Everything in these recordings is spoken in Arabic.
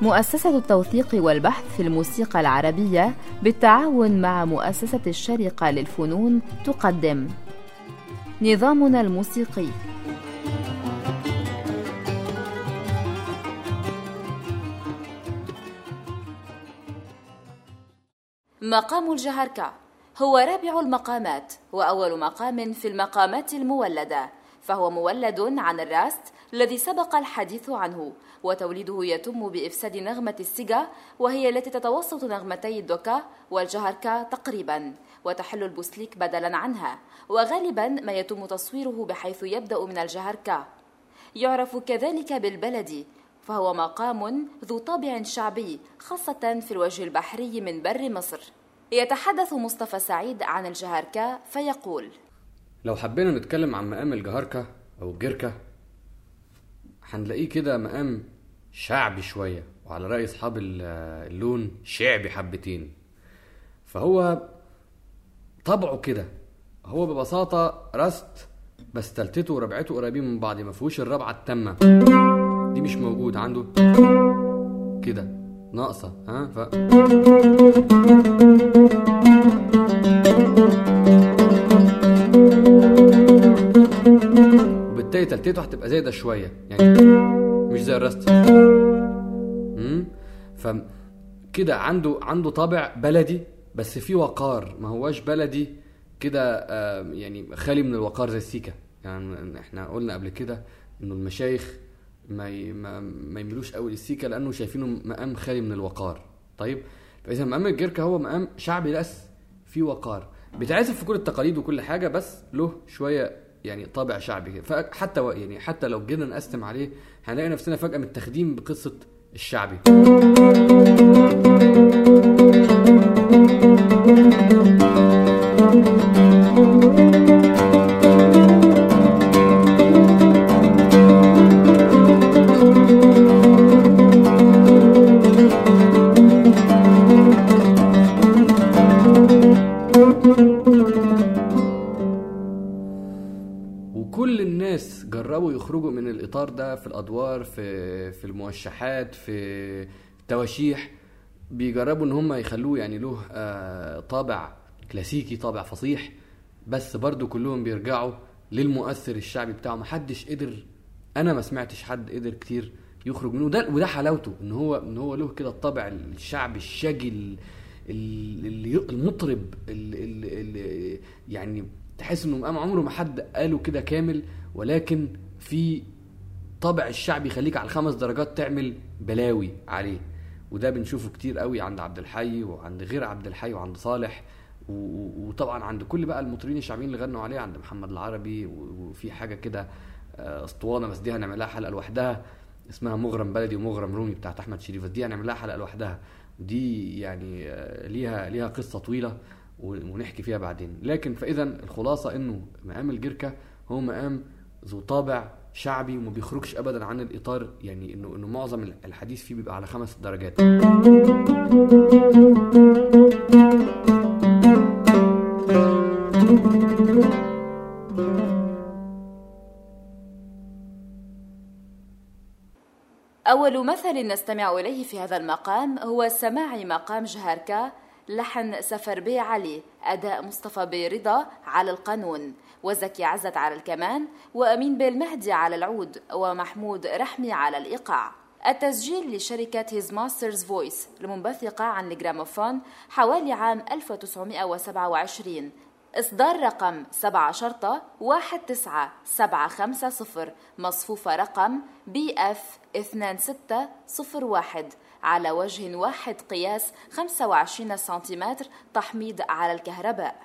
مؤسسة التوثيق والبحث في الموسيقى العربية بالتعاون مع مؤسسة الشارقة للفنون تقدم نظامنا الموسيقي. مقام الجهركة هو رابع المقامات وأول مقام في المقامات المولدة، فهو مولد عن الراست الذي سبق الحديث عنه، وتوليده يتم بإفساد نغمة السيجا وهي التي تتوسط نغمتي الدوكا والجهركة تقريبا، وتحل البوسليك بدلا عنها، وغالبا ما يتم تصويره بحيث يبدأ من الجهركة. يعرف كذلك بالبلدي، فهو مقام ذو طابع شعبي خاصة في الوجه البحري من بر مصر. يتحدث مصطفى سعيد عن الجهركة فيقول: لو حبينا نتكلم عن مقام الجهركة أو الجركة هنلاقيه كده مقام شعبي شوية، وعلى رأي أصحاب اللون شعبي حبتين. فهو طبعه كده، هو ببساطة راست بس تلتته وربعته قريبين من بعض، ما فيهوش الربعة التامة دي، مش موجود عنده كده، ناقصة وبالتالي تلتته هتبقى زايدة شوية، يعني مش زي الراست. فكده عنده طابع بلدي بس فيه وقار، ما هواش بلدي كده يعني خالي من الوقار زي السيكا. يعني احنا قلنا قبل كده انه المشايخ ما يميلوش قوي للسيكا لانه شايفينه مقام خالي من الوقار. طيب فاذا مقام الجركة هو مقام شعبي بس فيه وقار، بيتعزف في كل التقاليد وكل حاجة، بس له شوية يعني طابع شعبي كده. فحتى يعني حتى لو جينا نقسم عليه هنلاقي نفسنا فجأة متخدين بقصة الشعبي. وكل الناس جربوا يخرجوا من الإطار ده في الأدوار، في الموشحات، في التواشيح، بيجربوا ان هم يخلوه يعني له طابع كلاسيكي، طابع فصيح، بس برضو كلهم بيرجعوا للمؤثر الشعبي بتاعه. محدش قدر، انا ما سمعتش حد قدر كتير يخرج منه، وده حلاوته، ان هو له كده الطابع الشعبي الشاجي المطرب اللي يعني تحس انه مقام عمره ما حد قاله كده كامل، ولكن في طابع الشعبي يخليك على 5 درجات تعمل بلاوي عليه. وده بنشوفه كتير قوي عند عبد الحي وعند غير عبد الحي وعند صالح، وطبعا عند كل بقى المطربين الشعبيين اللي غنوا عليه، عند محمد العربي. وفي حاجة كده اسطوانة بس دي هنعملها حلقة لوحدها، اسمها مغرم بلدي ومغرم رومي بتاعت احمد شريف، دي هنعملها حلقة لوحدها، ودي يعني ليها قصة طويلة ونحكي فيها بعدين. لكن فاذا الخلاصة انه مقام الجركة هو مقام ذو طابع شعبي وما بيخرجش ابدا عن الاطار، يعني انه معظم الحديث فيه بيبقى على 5 درجات. أول مثل نستمع إليه في هذا المقام هو سماع مقام جهركة، لحن سفر بي علي، أداء مصطفى بي رضا على القانون، وزكي عزت على الكمان، وأمين بالمهدي على العود، ومحمود رحمي على الإيقاع. التسجيل لشركة هيز ماسترز فويس المنبثقة عن الجراموفون حوالي عام 1927. إصدار رقم 7*19750، مصفوفة رقم BF 2601، على وجه واحد قياس 25 سنتيمتر، تحميض على الكهرباء.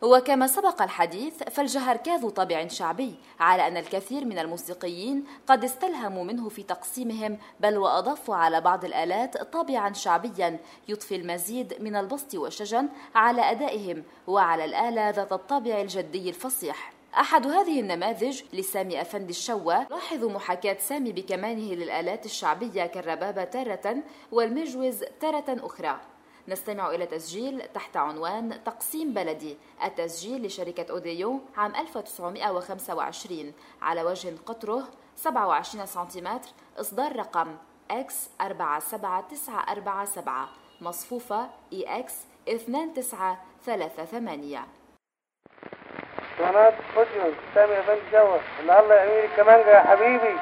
وكما سبق الحديث فالجهركا ذو طابع شعبي، على أن الكثير من الموسيقيين قد استلهموا منه في تقسيمهم، بل وأضافوا على بعض الآلات طابعا شعبيا يضفي المزيد من البسط والشجن على أدائهم وعلى الآلة ذات الطابع الجدي الفصيح. أحد هذه النماذج لسامي أفندي الشوا، لاحظ محاكاة سامي بكمانه للآلات الشعبية كالربابة تارة والمجوز تارة أخرى. نستمع إلى تسجيل تحت عنوان تقسيم بلدي، التسجيل لشركة أوديو عام 1925 على وجه قطره 27 سنتيمتر، إصدار رقم X 47947، مصفوفة EX 2938. قناة فوديو سامي أفندي الشوا، الله يعمل الكمانجة يا حبيبي.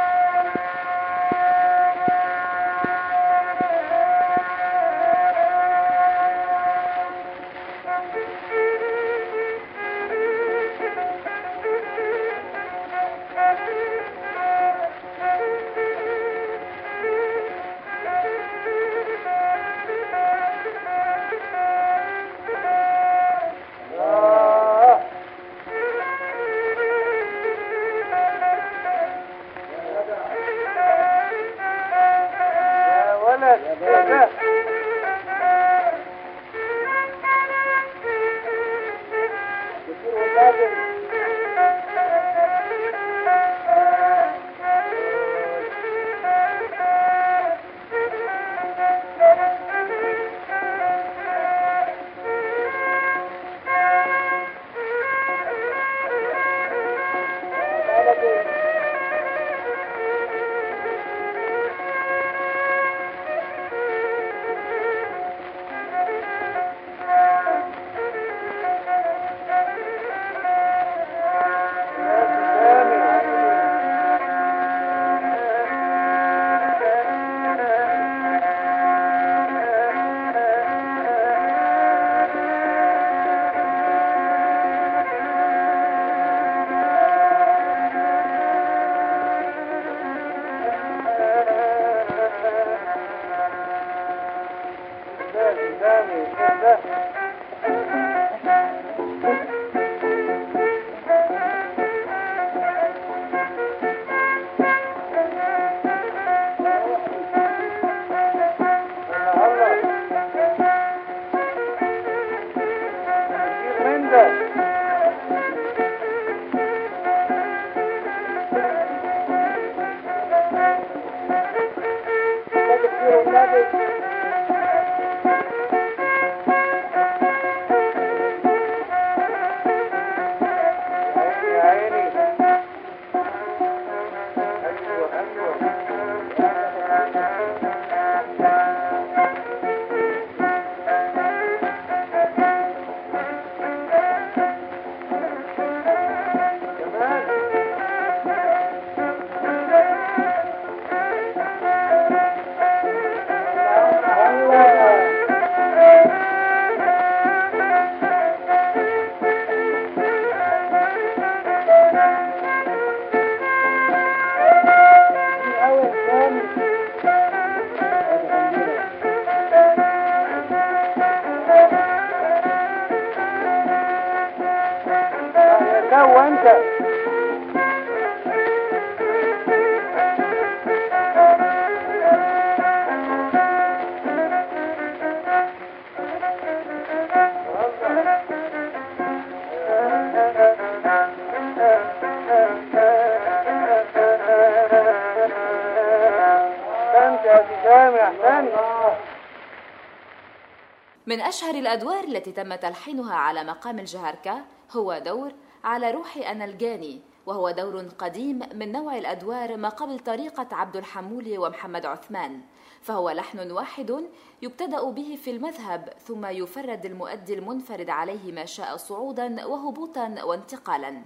من أشهر الأدوار التي تم تلحينها على مقام الجهركا هو دور على روحي أنا الجاني، وهو دور قديم من نوع الأدوار ما قبل طريقة عبد الحمولي ومحمد عثمان، فهو لحن واحد يبتدأ به في المذهب ثم يفرد المؤدي المنفرد عليه ما شاء صعودا وهبوطا وانتقالا.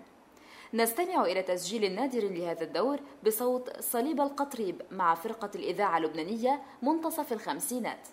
نستمع إلى تسجيل نادر لهذا الدور بصوت صليب القطريب مع فرقة الإذاعة اللبنانية منتصف الخمسينات.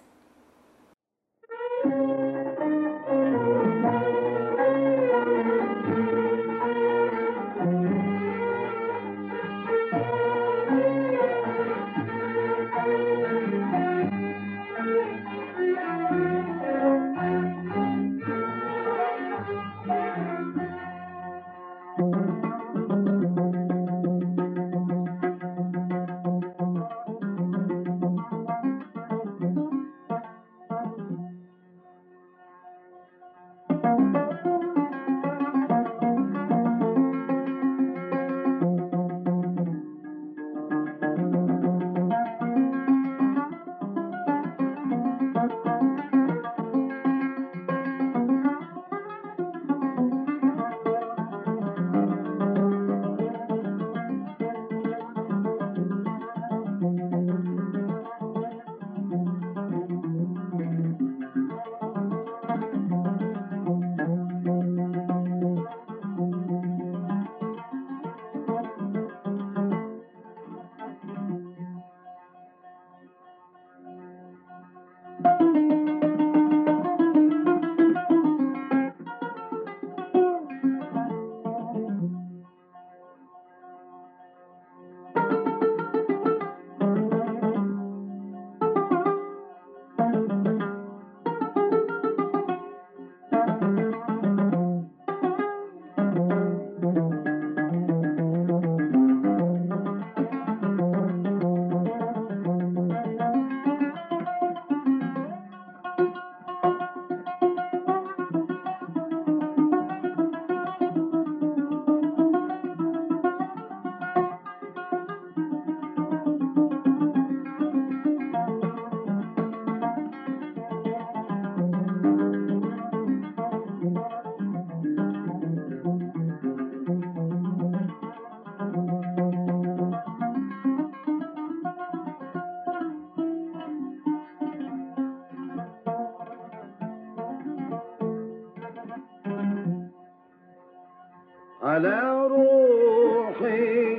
على روحي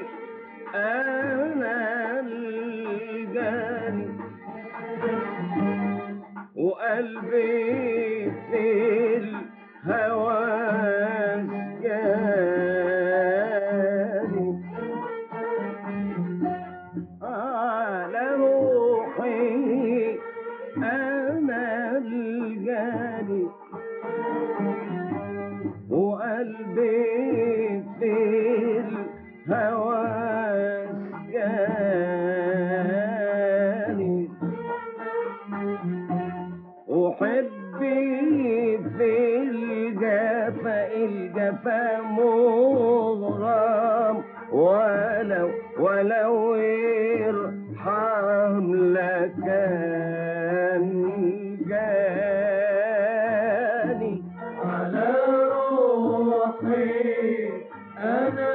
أنا الجاني وقلبي في الهوى جاني على روحي أنا الجاني وقلبي في الهوى جاني وحبي في الجفا مغرم ولو يرحم لكان جاني على روحي أنا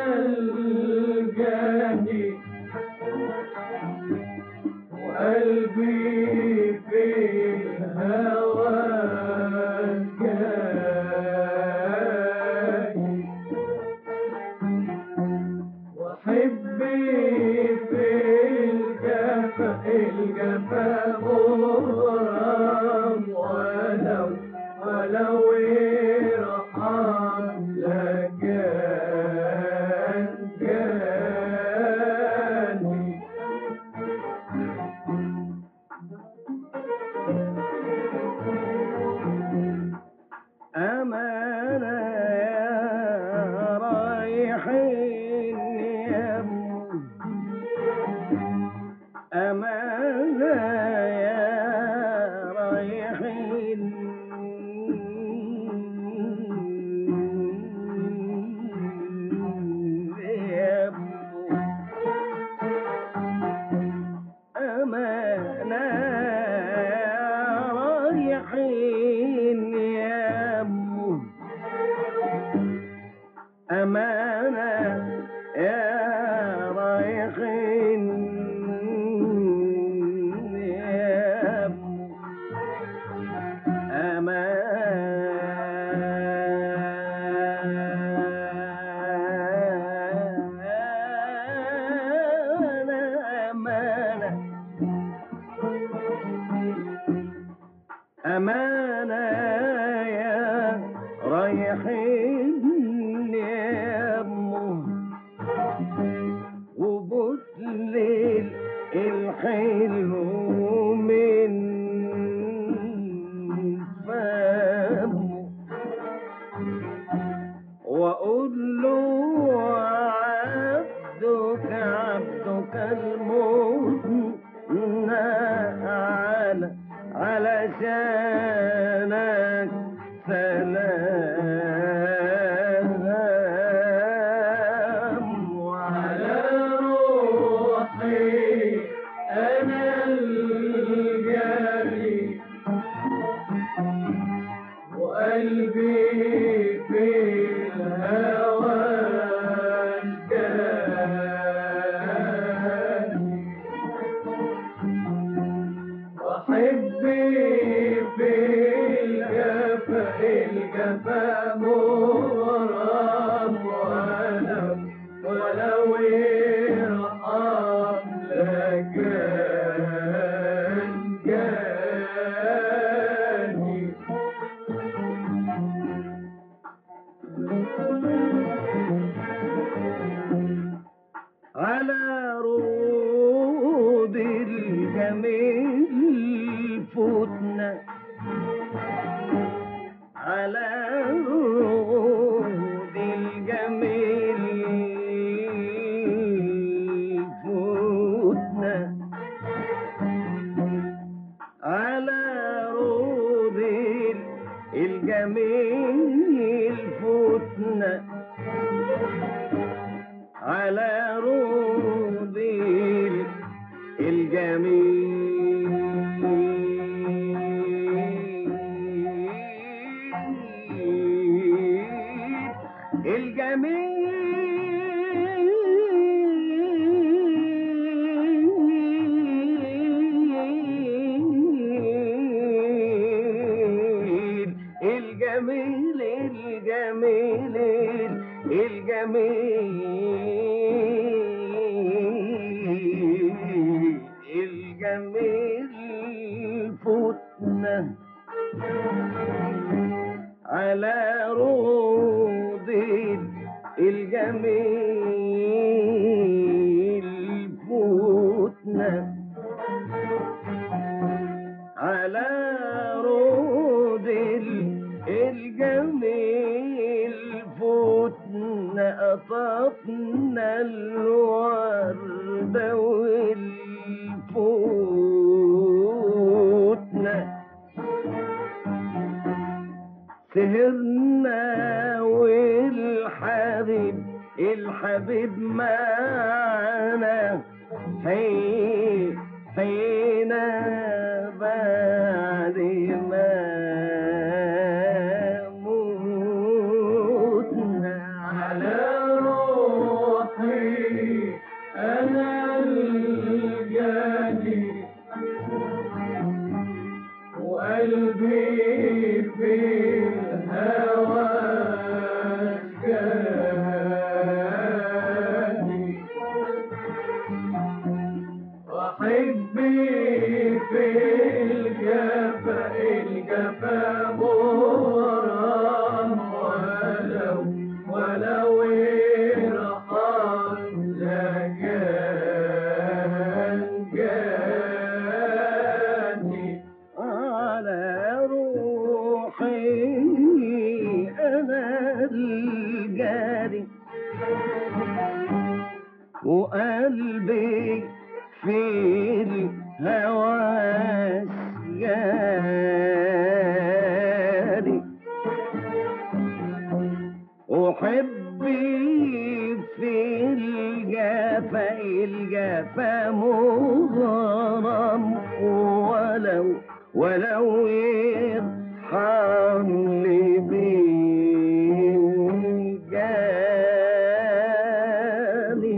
الجاني وقلبي في الهوى جاني وحبي في الجفا مغرم ولو يرحم لكان جاني أمانة يا رايحين يمو أمانة يا رايحين يمو أمانة يا رايحين يمو أمانة يا رايحين يمو أمانة يا رايحين يمه وبطل الحلو من فمه وأقول له عبدك المثنى علشانك سلام وعلى روحي أنا الجاري وقلبي في الهوى جاني وحبي في الجفا مغرم ولو يرحم لكان جاني على رود الجميل فتنا على رود الجميل فتنا على رود الجميل فتنا على رود الجميل الجميل فتنة على روض الجميل فتنة على روض الجميل فتنة أطفنا الورد والفتنة سهرنا والحبيب معنا حينا بعد ما موتنا على روحي أنا الجاني وقلبي في الهوى جاني وحبي في الجفا مغرم ولو رحل جاني على روحي أنا الجاري وقلبي في الهوى جاري وحبي في الجفا مغرم ولو يرحم بيه جاني.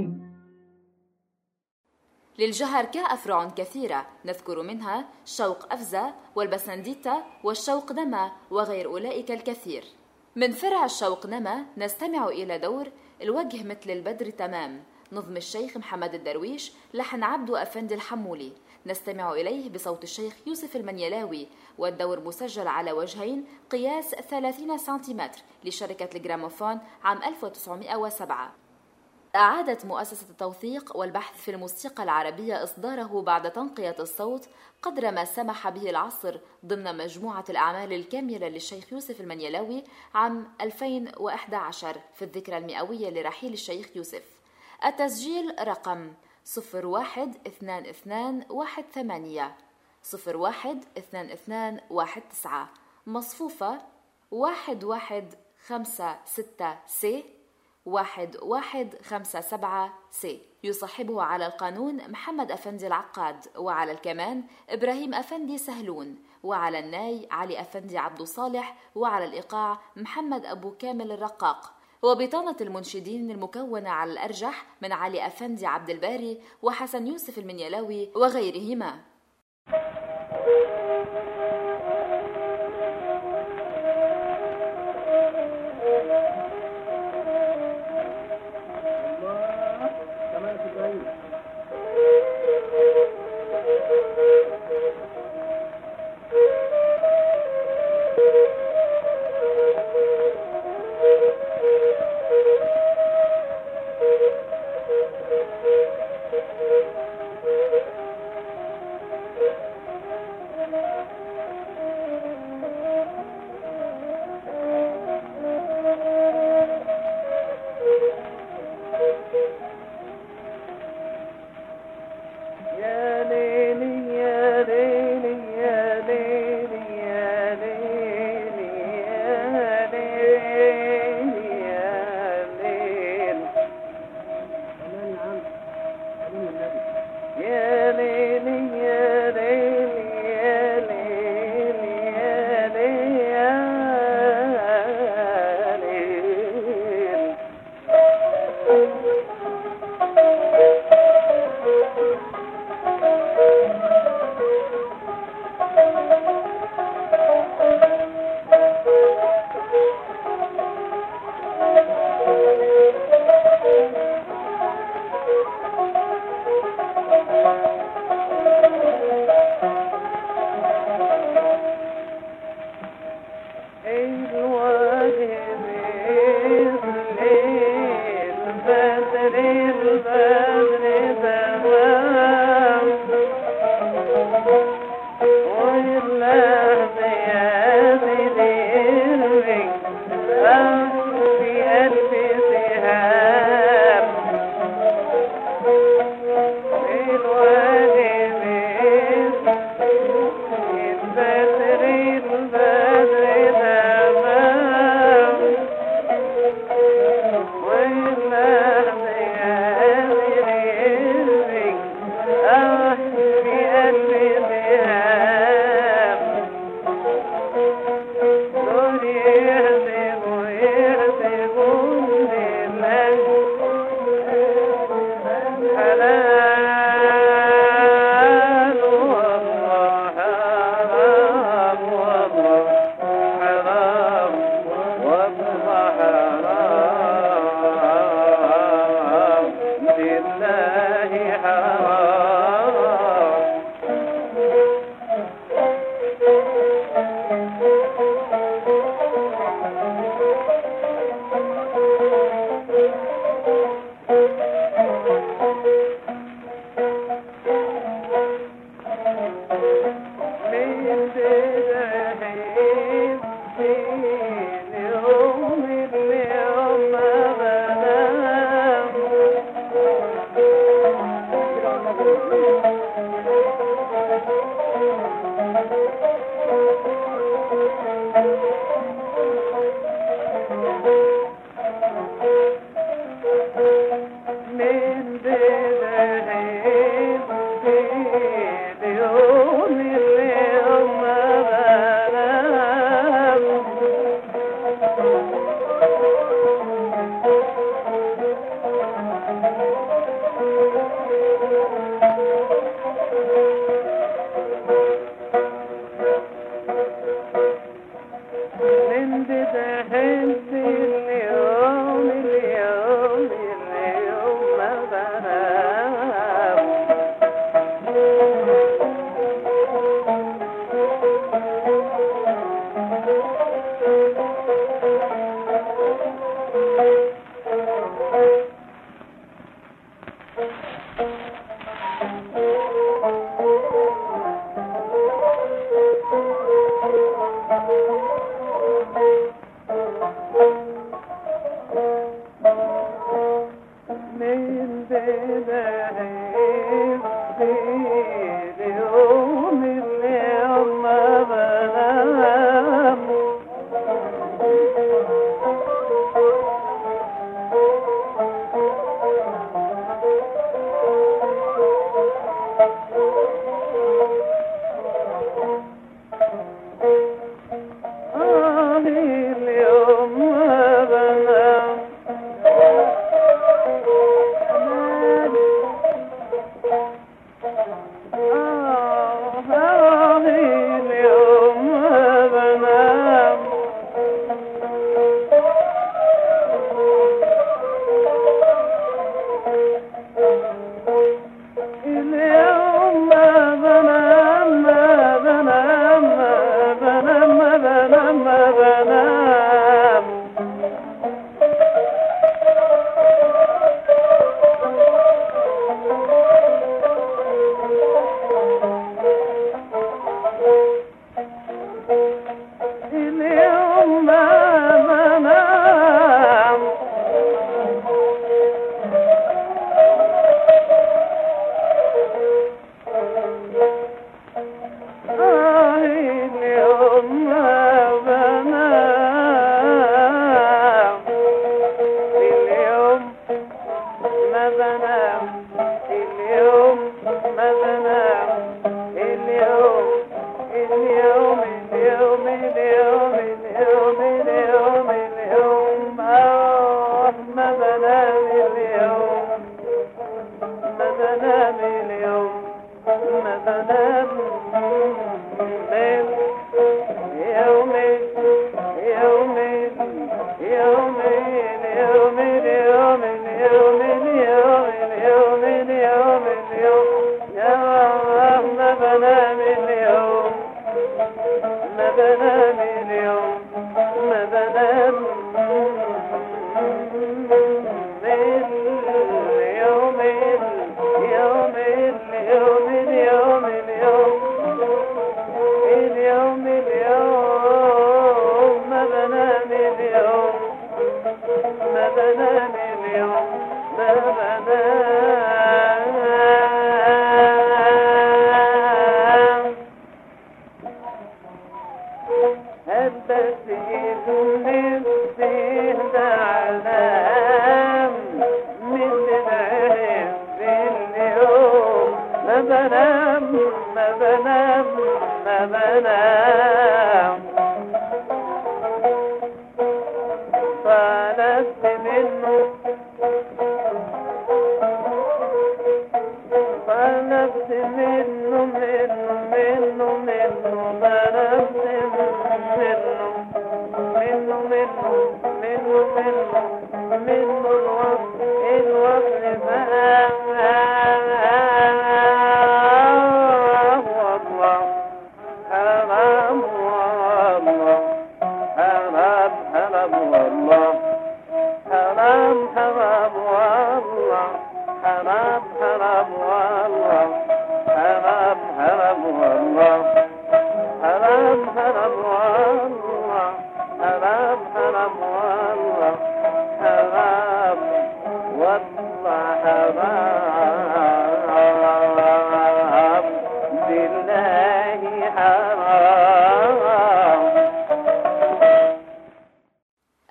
للجهركة أفرع كثيرة نذكر منها شوق أفزة والبسنديتا والشوق نما وغير أولئك الكثير. من فرع الشوق نما نستمع إلى دور الوجه مثل البدر تمام، نظم الشيخ محمد الدرويش، لحن عبدو أفندي الحمولي، نستمع إليه بصوت الشيخ يوسف المنيلاوي، والدور مسجل على وجهين قياس 30 سنتيمتر لشركة الجراموفون عام 1907. أعادت مؤسسة التوثيق والبحث في الموسيقى العربية إصداره بعد تنقية الصوت قدر ما سمح به العصر ضمن مجموعة الأعمال الكاملة للشيخ يوسف المنيلاوي عام 2011 في الذكرى المئوية لرحيل الشيخ يوسف. التسجيل رقم 012218 012219 مصفوفة 1156 1157 سي. يصاحبه على القانون محمد أفندي العقاد، وعلى الكمان إبراهيم أفندي سهلون، وعلى الناي علي أفندي عبد صالح، وعلى الإيقاع محمد أبو كامل الرقاق، وبطانة المنشدين المكونة على الأرجح من علي أفندي عبد الباري وحسن يوسف المنيلاوي وغيرهما.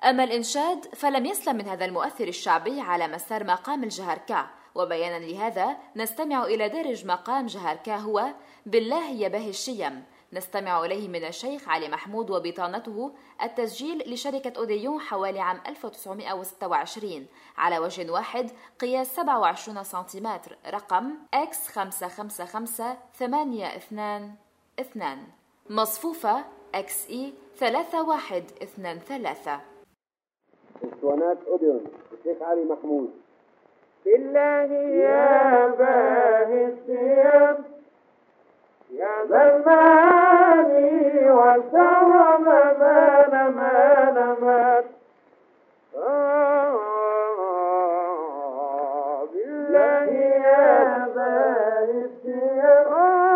أما الإنشاد فلم يسلم من هذا المؤثر الشعبي على مسار مقام الجهركة، وبيانا لهذا نستمع إلى دارج مقام جهركة هو بالله يا باهي الشيم، نستمع إليه من الشيخ علي محمود وبطانته، التسجيل لشركة أوديون حوالي عام 1926 على وجه واحد قياس 27 سنتيمتر، رقم X55582 مصفوفة XE 3123. اسطوانات أوديون الشيخ علي محمود. بالله يا باهي الشيم يا زماني والكرم ما بالله يا باهي الشيم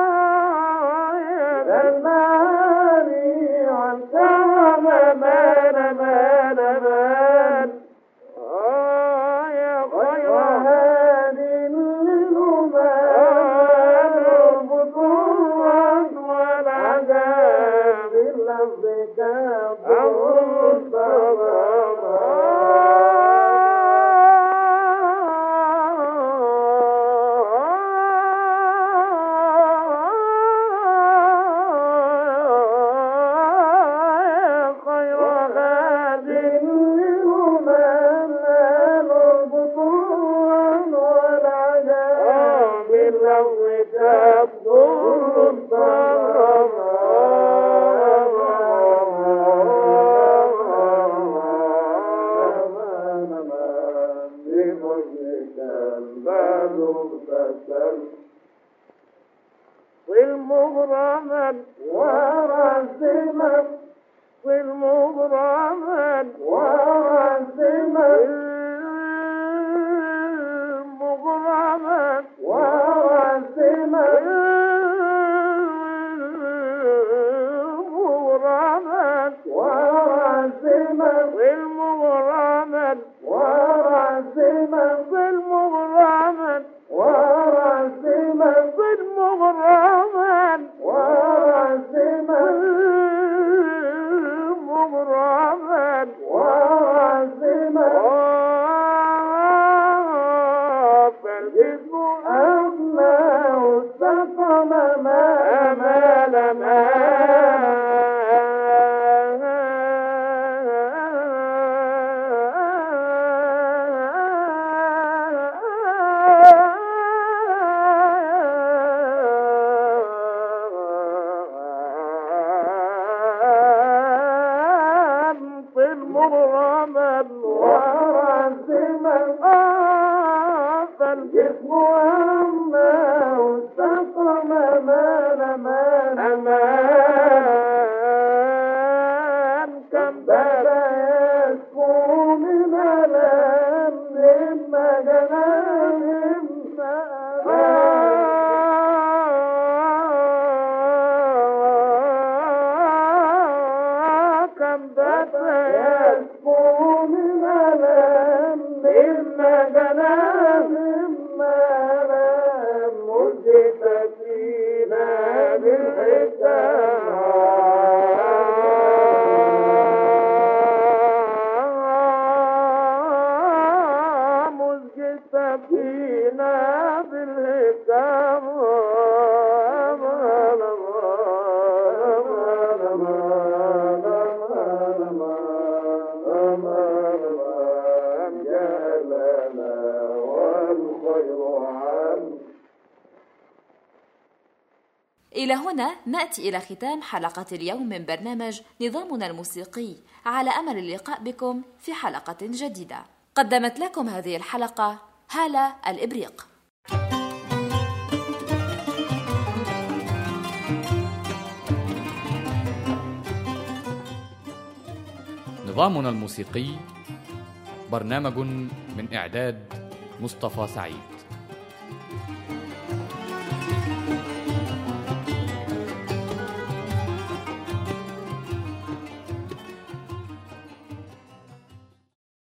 يا زماني والكرم ما يا خير هادي للأمان البطول والعذاب لفظك والمغرما ورزما والمغرما ورزما المغرما ورزما المغرما ورزما والمغرما ورزما بالمغرما ورزما بالمغرما ورزما المغرما ورزما فالجسم أما واستقم ما أمال ما فالجسم أما واستقم أمان كم بدا يشكو من ألم مما جنان كم بدا يشكو من ألم مما جنان إلى هنا نأتي إلى ختام حلقة اليوم من برنامج نظامنا الموسيقي، على أمل اللقاء بكم في حلقة جديدة. قدمت لكم هذه الحلقة هالة الإبريق. نظامنا الموسيقي برنامج من إعداد مصطفى سعيد.